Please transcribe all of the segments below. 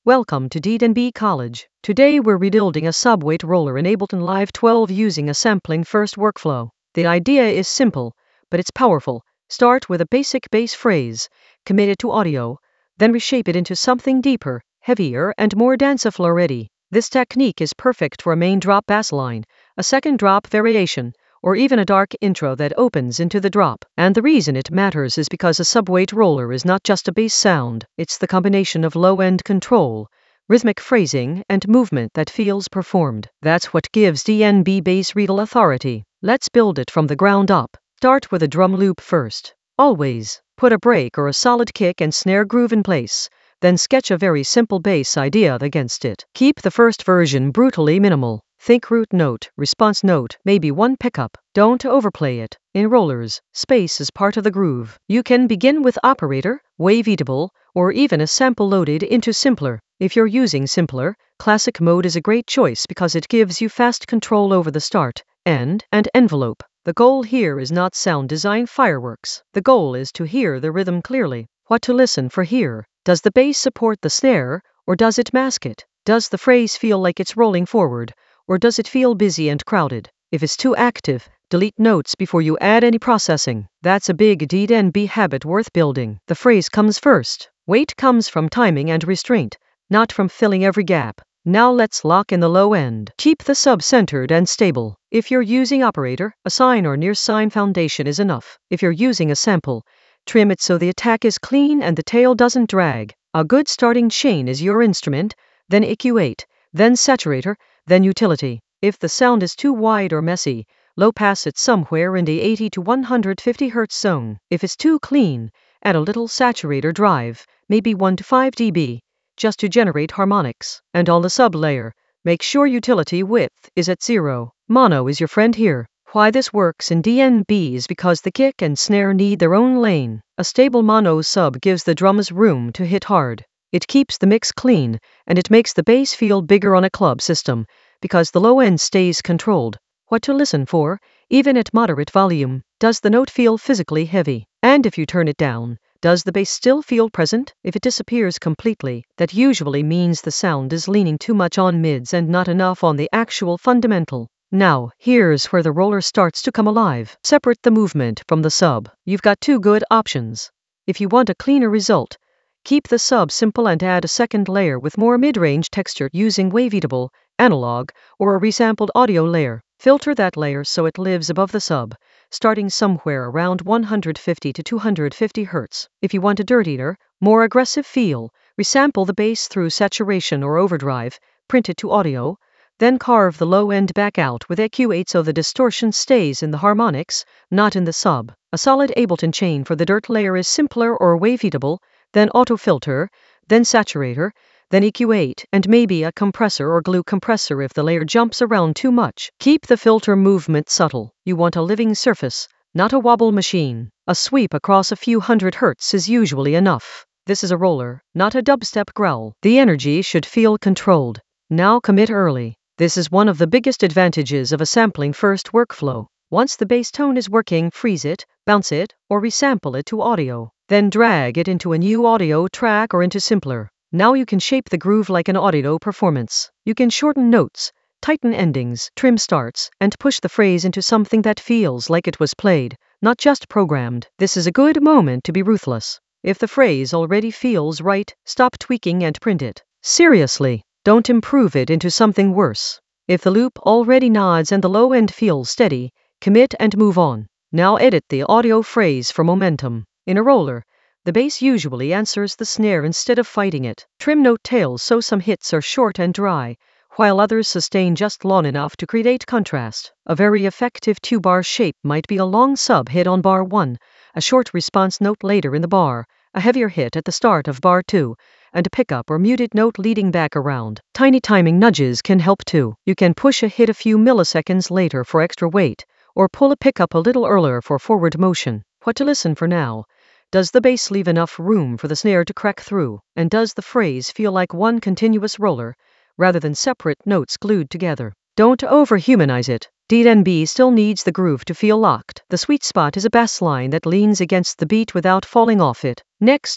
Welcome to D&B College. Today we're rebuilding a subweight roller in Ableton Live 12 using a sampling first workflow. The idea is simple, but it's powerful. Start with a basic bass phrase, commit it to audio, then reshape it into something deeper, heavier, and more danceful ready. This technique is perfect for a main drop bass line, a second drop variation, or even a dark intro that opens into the drop. And the reason it matters is because a subweight roller is not just a bass sound, it's the combination of low-end control, rhythmic phrasing, and movement that feels performed. That's what gives D&B bass real authority. Let's build it from the ground up. Start with a drum loop first. Always put a break or a solid kick and snare groove in place, then sketch a very simple bass idea against it. Keep the first version brutally minimal. Think root note, response note, maybe one pickup. Don't overplay it. In rollers, space is part of the groove. You can begin with operator, waveable, or even a sample loaded into simpler. If you're using simpler, classic mode is a great choice because it gives you fast control over the start, end, and envelope. The goal here is not sound design fireworks. The goal is to hear the rhythm clearly. What to listen for here? Does the bass support the snare, or does it mask it? Does the phrase feel like it's rolling forward, or does it feel busy and crowded? If it's too active, delete notes before you add any processing. That's a big D&B habit worth building. The phrase comes first. Weight comes from timing and restraint, not from filling every gap. Now let's lock in the low end. Keep the sub centered and stable. If you're using operator, a sine or near sine foundation is enough. If you're using a sample, trim it so the attack is clean and the tail doesn't drag. A good starting chain is your instrument, then EQ8, then saturator, then utility. If the sound is too wide or messy, low pass it somewhere in the 80 to 150 Hz zone. If it's too clean, add a little saturator drive, maybe 1 to 5 dB, just to generate harmonics. And on the sub layer, make sure utility width is at 0. Mono is your friend here. Why this works in D&B is because the kick and snare need their own lane. A stable mono sub gives the drums room to hit hard. It keeps the mix clean, and it makes the bass feel bigger on a club system, because the low end stays controlled. What to listen for, even at moderate volume? Does the note feel physically heavy? And if you turn it down, does the bass still feel present? If it disappears completely, that usually means the sound is leaning too much on mids and not enough on the actual fundamental. Now, here's where the roller starts to come alive. Separate the movement from the sub. You've got two good options. If you want a cleaner result, keep the sub simple and add a second layer with more mid-range texture using waveable, analog, or a resampled audio layer. Filter that layer so it lives above the sub, starting somewhere around 150 to 250 Hz. If you want a dirtier, more aggressive feel, resample the bass through saturation or overdrive, print it to audio, then carve the low end back out with EQ8 so the distortion stays in the harmonics, not in the sub. A solid Ableton chain for the dirt layer is simpler or waveable, then auto filter, then saturator, then EQ8, and maybe a compressor or glue compressor if the layer jumps around too much. Keep the filter movement subtle. You want a living surface, not a wobble machine. A sweep across a few hundred hertz is usually enough. This is a roller, not a dubstep growl. The energy should feel controlled. Now commit early. This is one of the biggest advantages of a sampling first workflow. Once the bass tone is working, freeze it, bounce it, or resample it to audio. Then drag it into a new audio track or into simpler. Now you can shape the groove like an audio performance. You can shorten notes, tighten endings, trim starts, and push the phrase into something that feels like it was played, not just programmed. This is a good moment to be ruthless. If the phrase already feels right, stop tweaking and print it. Seriously, don't improve it into something worse. If the loop already nods and the low end feels steady, commit and move on. Now edit the audio phrase for momentum. In a roller, the bass usually answers the snare instead of fighting it. Trim note tails so some hits are short and dry, while others sustain just long enough to create contrast. A very effective 2-bar shape might be a long sub hit on bar 1, a short response note later in the bar, a heavier hit at the start of bar 2, and a pickup or muted note leading back around. Tiny timing nudges can help too. You can push a hit a few milliseconds later for extra weight, or pull a pickup a little earlier for forward motion. What to listen for now? Does the bass leave enough room for the snare to crack through? And does the phrase feel like one continuous roller, rather than separate notes glued together? Don't overhumanize it. D&B still needs the groove to feel locked. The sweet spot is a bass line that leans against the beat without falling off it. Next,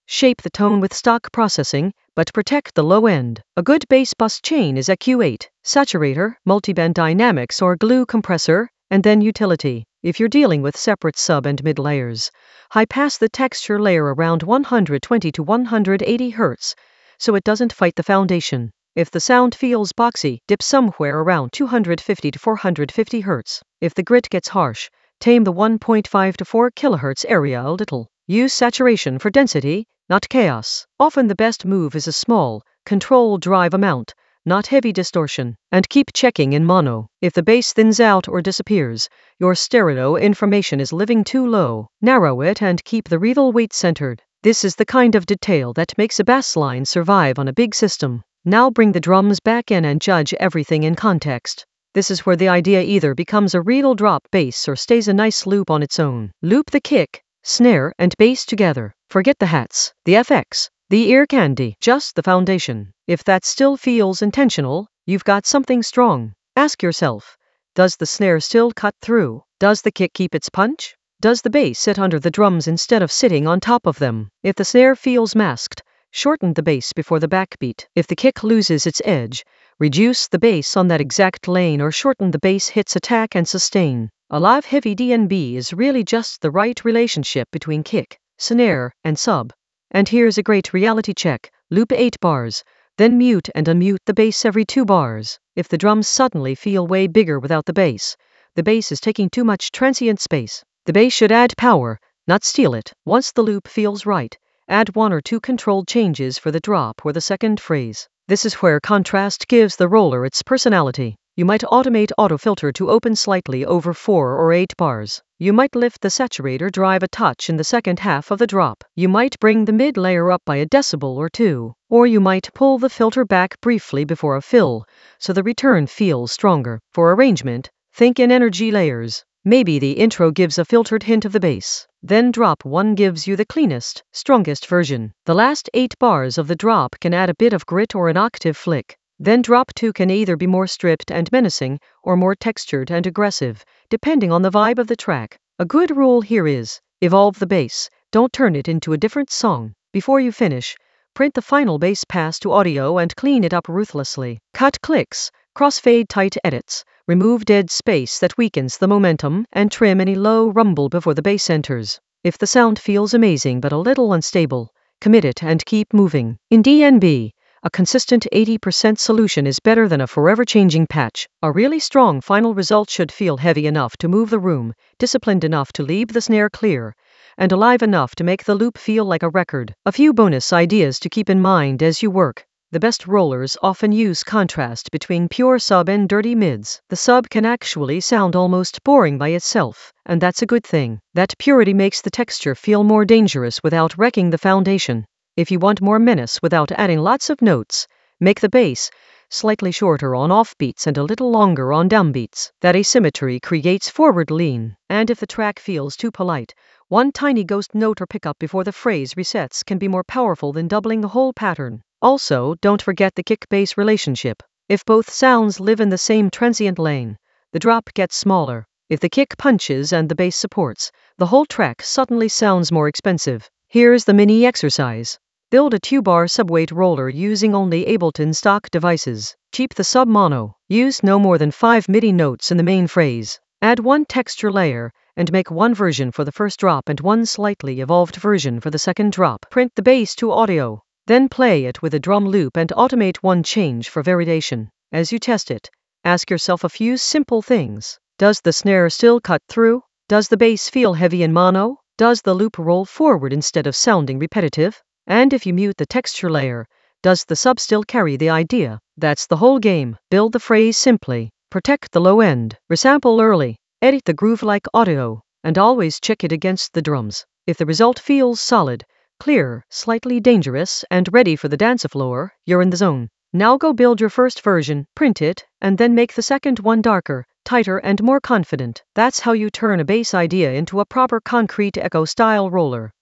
Shape the tone with stock processing, but protect the low end. A good bass bus chain is EQ8, saturator, multiband dynamics or glue compressor, and then utility. If you're dealing with separate sub and mid layers, high pass the texture layer around 120 to 180 Hz, so it doesn't fight the foundation. If the sound feels boxy, dip somewhere around 250 to 450 Hz. If the grit gets harsh, tame the 1.5 to 4 kHz area a little. Use saturation for density, not chaos. Often the best move is a small, controlled drive amount, not heavy distortion. And keep checking in mono. If the bass thins out or disappears, your stereo information is living too low. Narrow it and keep the rhythm weight centered. This is the kind of detail that makes a bass line survive on a big system. Now bring the drums back in and judge everything in context. This is where the idea either becomes a real drop bass or stays a nice loop on its own. Loop the kick, snare, and bass together. Forget the hats, the FX, the ear candy, just the foundation. If that still feels intentional, you've got something strong. Ask yourself, does the snare still cut through? Does the kick keep its punch? Does the bass sit under the drums instead of sitting on top of them? If the snare feels masked, shorten the bass before the backbeat. If the kick loses its edge, reduce the bass on that exact lane or shorten the bass hits attack and sustain. A live heavy DnB is really just the right relationship between kick, snare, and sub. And here's a great reality check. Loop 8 bars, then mute and unmute the bass every 2 bars. If the drums suddenly feel way bigger without the bass is taking too much transient space. The bass should add power, not steal it. Once the loop feels right, add 1 or 2 controlled changes for the drop or the second phrase. This is where contrast gives the roller its personality. You might automate autofilter to open slightly over 4 or 8 bars. You might lift the saturator drive a touch in the second half of the drop. You might bring the mid layer up by a decibel or 2. Or you might pull the filter back briefly before a fill, so the return feels stronger. For arrangement, think in energy layers. Maybe the intro gives a filtered hint of the bass. Then drop 1 gives you the cleanest, strongest version. The last 8 bars of the drop can add a bit of grit or an octave flick. Then drop 2 can either be more stripped and menacing, or more textured and aggressive, depending on the vibe of the track. A good rule here is, evolve the bass, don't turn it into a different song. Before you finish, print the final bass pass to audio and clean it up ruthlessly. Cut clicks, crossfade tight edits, remove dead space that weakens the momentum, and trim any low rumble before the bass enters. If the sound feels amazing but a little unstable, commit it and keep moving. In DnB, a consistent 80% solution is better than a forever-changing patch. A really strong final result should feel heavy enough to move the room, disciplined enough to leave the snare clear, and alive enough to make the loop feel like a record. A few bonus ideas to keep in mind as you work. The best rollers often use contrast between pure sub and dirty mids. The sub can actually sound almost boring by itself, and that's a good thing. That purity makes the texture feel more dangerous without wrecking the foundation. If you want more menace without adding lots of notes, make the bass slightly shorter on offbeats and a little longer on downbeats. That asymmetry creates forward lean. And if the track feels too polite, 1 tiny ghost note or pickup before the phrase resets can be more powerful than doubling the whole pattern. Also, don't forget the kick-bass relationship. If both sounds live in the same transient lane, the drop gets smaller. If the kick punches and the bass supports, the whole track suddenly sounds more expensive. Here's the mini exercise. Build a 2-bar subweight roller using only Ableton stock devices. Keep the sub mono. Use no more than 5 MIDI notes in the main phrase. Add 1 texture layer, and make 1 version for the first drop and 1 slightly evolved version for the second drop. Print the bass to audio. Then play it with a drum loop and automate 1 change for validation. As you test it, ask yourself a few simple things. Does the snare still cut through? Does the bass feel heavy in mono? Does the loop roll forward instead of sounding repetitive? And if you mute the texture layer, does the sub still carry the idea? That's the whole game. Build the phrase simply, protect the low end, resample early, edit the groove like audio, and always check it against the drums. If the result feels solid, clear, slightly dangerous, and ready for the dance floor, you're in the zone. Now go build your first version, print it, and then make the second one darker, tighter, and more confident. That's how you turn a bass idea into a proper concrete echo-style roller.